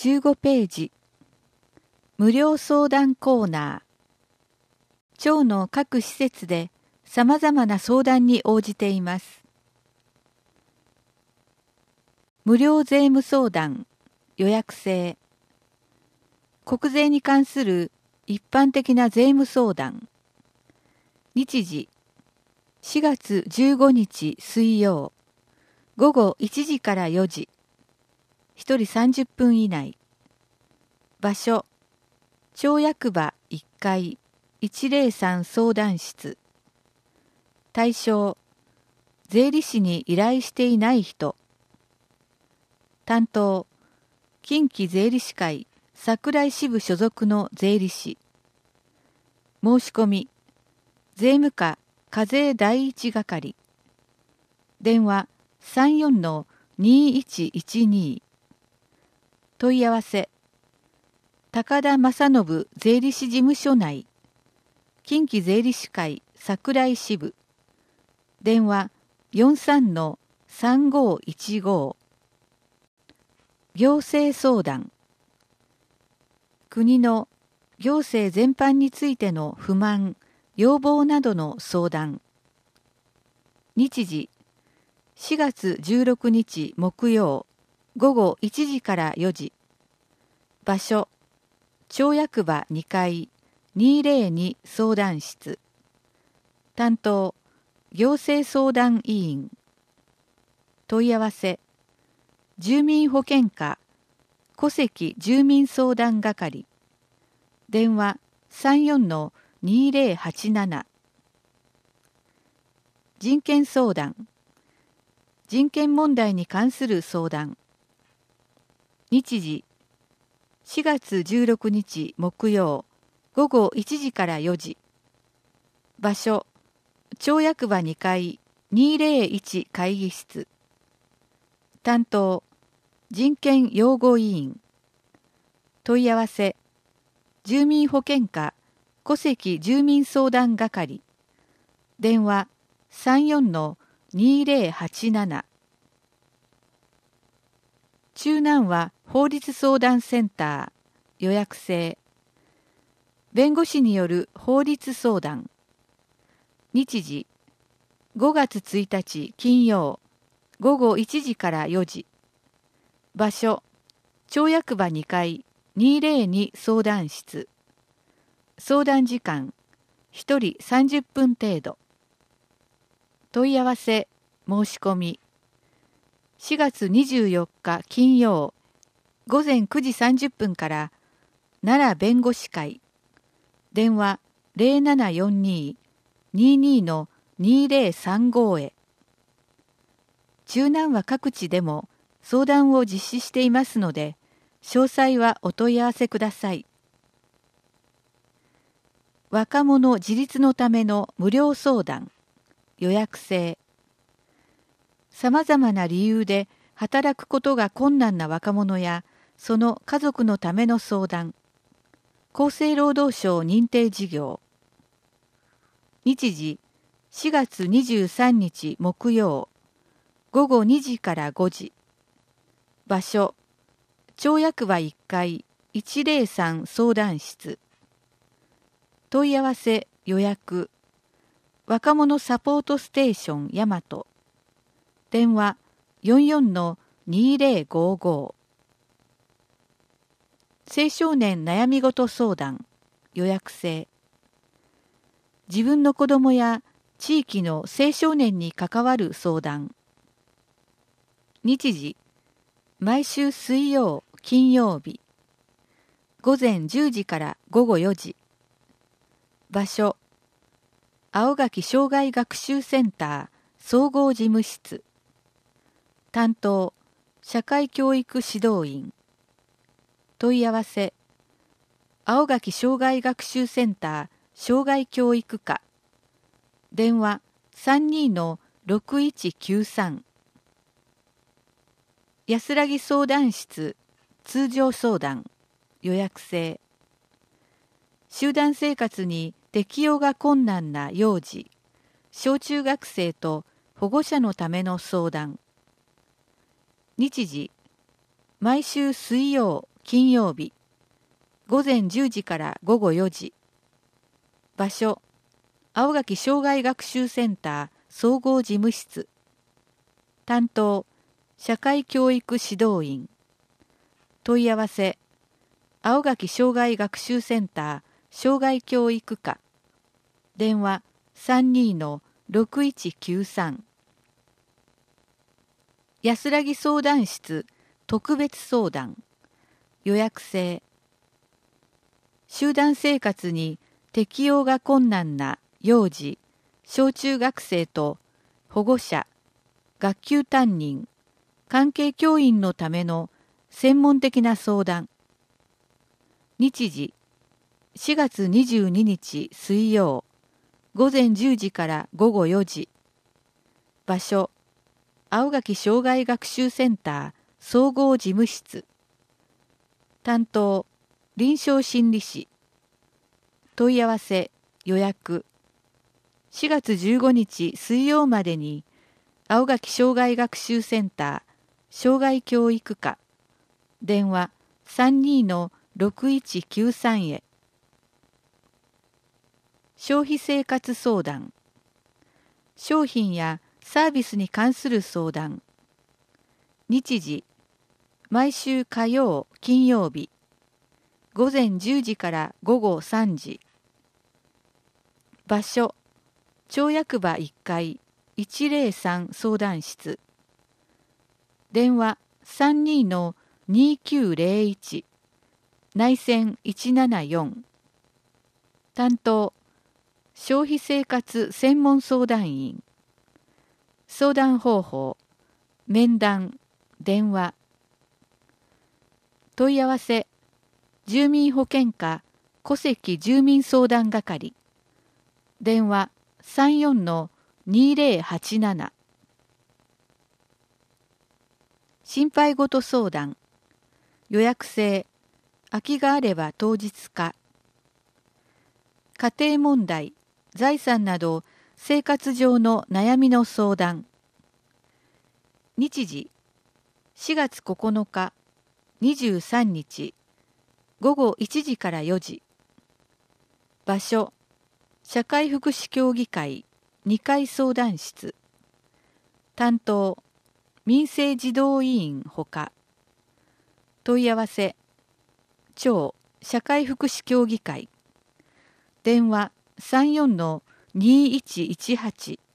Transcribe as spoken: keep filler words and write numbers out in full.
じゅうごページ、無料相談コーナー。町の各施設で様々な相談に応じています。無料税務相談、予約制。国税に関する一般的な税務相談。日時、しがつじゅうごにち水曜、午後いちじからよじ。ひとりさんじゅっぷん以内。場所、町役場いっかいいちぜろさん相談室。対象、税理士に依頼していない人。担当、近畿税理士会桜井支部所属の税理士。申し込み、税務課課税第一係。電話 さんよんのにいちいちに。問い合わせ、高田正信税理士事務所内、近畿税理士会桜井支部。電話 よんさんのさんごいちご。行政相談。国の行政全般についての不満、要望などの相談。日時、しがつじゅうろくにち木曜、午後いちじからよじ。場所、町役場にかいにぜろに相談室。担当、行政相談委員。問い合わせ、住民保険課戸籍住民相談係。電話 さんよんのにぜろはちなな。人権相談。人権問題に関する相談。日時、しがつじゅうろくにち木曜、午後いちじからよじ。場所、町役場にかいにぜろいち会議室。担当、人権擁護委員。問い合わせ、住民保険課戸籍住民相談係。電話 さんよんのにぜろはちなな。中南和法律相談センター予約制。弁護士による法律相談。日時、ごがつついたち金曜、午後いちじからよじ。場所、町役場にかいにぜろに相談室。相談時間、ひとりさんじゅっぷん程度。問い合わせ、申し込み。しがつにじゅうよっか金曜、午前くじさんじゅっぷんから奈良弁護士会。電話 ゼロななよんに にじゅうにのにぜろさんご へ。中南和各地でも相談を実施していますので、詳細はお問い合わせください。若者自立のための無料相談。予約制。さまざまな理由で働くことが困難な若者やその家族のための相談。厚生労働省認定事業。日時、しがつにじゅうさんにち木曜、午後にじからごじ。場所、町役場いっかいいちぜろさん相談室。問い合わせ予約。若者サポートステーション大和。電話 よんよんのにぜろごご。青少年悩み事相談。予約制。自分の子どもや地域の青少年に関わる相談。日時、毎週水曜、金曜日。午前じゅうじから午後よじ。場所、青垣障害学習センター総合事務室。担当、社会教育指導員。問い合わせ、青垣障害学習センター障害教育課。電話 さんにのろくいちきゅうさん。安らぎ相談室通常相談。予約制。集団生活に適応が困難な幼児、小中学生と保護者のための相談。日時、毎週水曜、 金曜日、午前じゅうじから午後よじ。場所、青垣障害学習センター総合事務室。担当、社会教育指導員。問い合わせ、青垣障害学習センター障害教育課。電話 さんにーのろくいちきゅうさん。安らぎ相談室特別相談。予約制。集団生活に適応が困難な幼児、小中学生と保護者、学級担任、関係教員のための専門的な相談。日時、しがつにじゅうににち水曜、午前じゅうじから午後よじ。場所、青垣障害学習センター総合事務室。担当、臨床心理士。問い合わせ、予約。しがつじゅうごにち水曜までに、青垣障害学習センター障害教育課。電話 さんにーのろくいちきゅうさん へ。消費生活相談。商品やサービスに関する相談。日時、毎週火曜、金曜日、午前じゅうじから午後さんじ。場所、町役場いっかいいちぜろさん相談室。電話 さんにーのにきゅうぜろいち、内線いちななよん。担当、消費生活専門相談員。相談方法、面談、電話。問い合わせ、住民保険課戸籍住民相談係。電話 さんよんのにぜろはちなな。心配事相談。予約制。空きがあれば当日化。家庭問題、財産など生活上の悩みの相談。日時、しがつここのか、にじゅうさんにち、午後いちじからよじ。場所、社会福祉協議会にかい相談室。担当、民生児童委員ほか。問い合わせ、町社会福祉協議会。電話 さんよんのにいちいちはち。